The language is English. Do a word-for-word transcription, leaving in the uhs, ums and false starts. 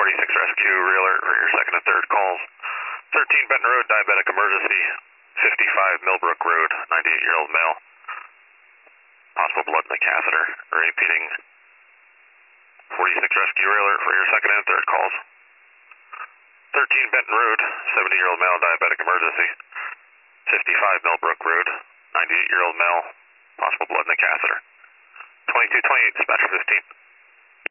forty-six Rescue, re-alert for your second and third calls. thirteen Benton Road, diabetic emergency. fifty-five Millbrook Road, ninety-eight-year-old male. Possible blood in the catheter. Repeating. forty-six Rescue, re-alert for your second and third calls. thirteen Benton Road, seventy-year-old male, diabetic emergency. fifty-five Millbrook Road, ninety-eight-year-old male. Possible blood in the catheter. twenty-two twenty-eight, dispatcher fifteen.